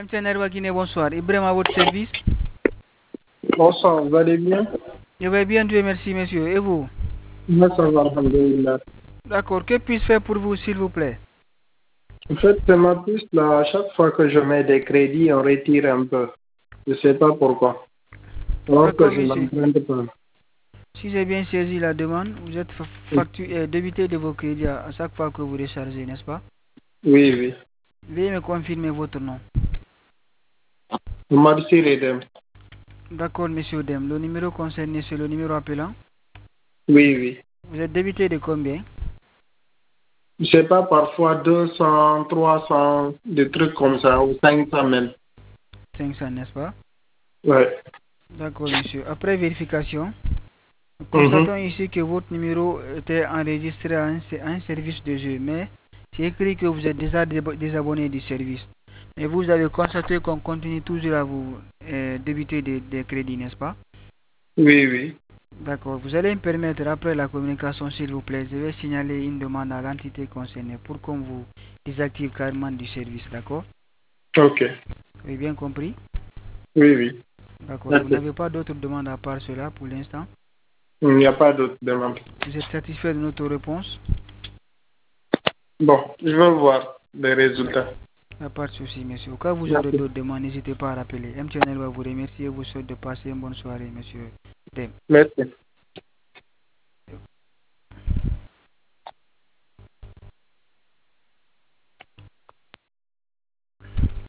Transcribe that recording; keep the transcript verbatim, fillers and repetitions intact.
M T N Erwa Guinée, bonsoir. Ibrahim à votre service. Bonsoir, vous allez bien? Je vais bien, Dieu merci, monsieur. Et vous? Moi, ça va, alhamdoulilah. D'accord. Que puis-je faire pour vous, s'il vous plaît? En fait, c'est ma puce, là, à chaque fois que je mets des crédits, on retire un peu. Je ne sais pas pourquoi. Alors que D'accord, je monsieur. n'emprunte pas. Si j'ai bien saisi la demande, vous êtes fa- factu- euh, débité de vos crédits à à chaque fois que vous rechargez, n'est-ce pas? Oui, oui. Veuillez me confirmer votre nom. Merci, Redem. D'accord, monsieur Dem. Le numéro concerné, c'est le numéro appelant. Oui, oui. Vous êtes débité de combien? Je sais pas, parfois deux cents, trois cents, des trucs comme ça, ou cinq cents même. cinq cents, n'est-ce pas? Ouais. D'accord, monsieur. Après vérification, nous Mhm. constatons ici que votre numéro était enregistré à un, à un service de jeu, mais c'est écrit que vous êtes déjà débo- désabonné du service. Et vous avez constaté qu'on continue toujours à vous euh, débiter des, des crédits, n'est-ce pas? Oui, oui. D'accord. Vous allez me permettre, après la communication, s'il vous plaît, je vais signaler une demande à l'entité concernée pour qu'on vous désactive carrément du service, d'accord? Ok. Vous avez bien compris? Oui, oui. D'accord. Vous Merci. n'avez pas d'autres demandes à part cela pour l'instant? Il n'y a pas d'autre demande. Vous êtes satisfait de notre réponse? Bon, je vais voir les résultats. Il n'y a pas de souci, monsieur. Au cas où vous aurez Merci. d'autres demandes, n'hésitez pas à rappeler. M T N L va vous remercier et vous souhaite de passer une bonne soirée, monsieur Dem. Merci.